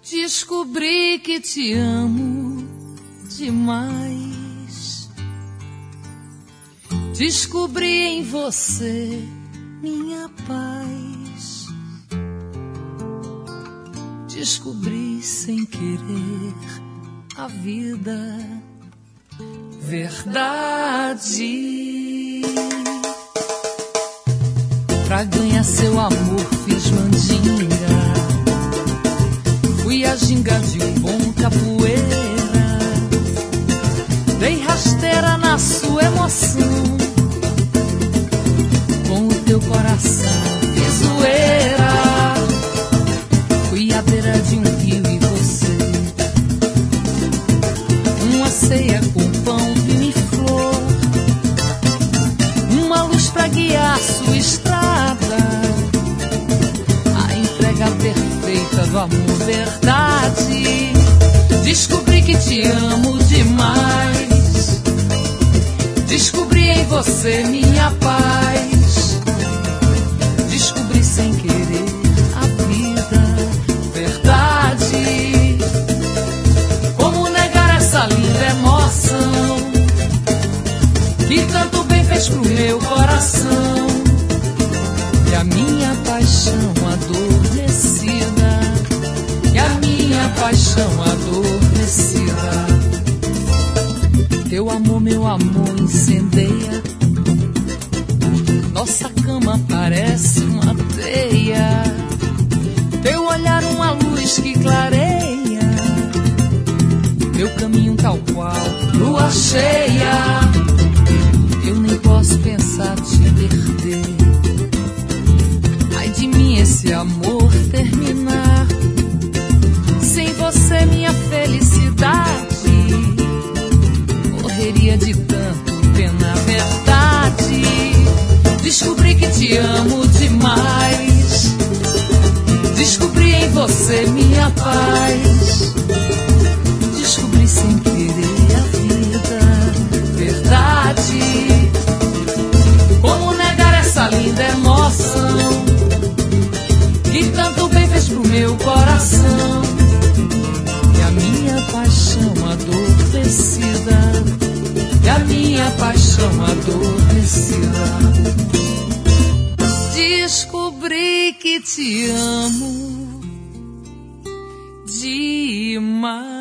Descobri que te amo demais. Descobri em você minha paz. Descobri sem querer a vida, verdade. Pra ganhar seu amor fiz mandinga, fui a ginga de um bom capoeira, dei rasteira na sua emoção, com o teu coração fiz zoeira. Fui à beira de um rio e você, uma ceia com pão, vinho e flor, uma luz pra guiar sua estrada, a entrega perfeita do amor, verdade. Descobri que te amo demais. Descobri em você minha paz. Descobri sem querer a vida, verdade. Como negar essa linda emoção que tanto bem fez pro meu coração? E a minha paixão adormecida, e a minha paixão adormecida. Teu amor, meu amor, incendeia nossa cama, parece uma teia. Teu olhar, uma luz que clareia meu caminho, tal qual lua cheia. Eu nem posso pensar te perder, ai de mim esse amor terminar. Sem você minha felicidade morreria de tanto pena, verdade. Descobri que te amo demais. Descobri em você minha paz. Descobri sem querer a vida, verdade. Como negar essa linda emoção que tanto bem fez pro meu coração? E a minha paixão adormecida, e a minha paixão adormecida. Descobri que te amo demais.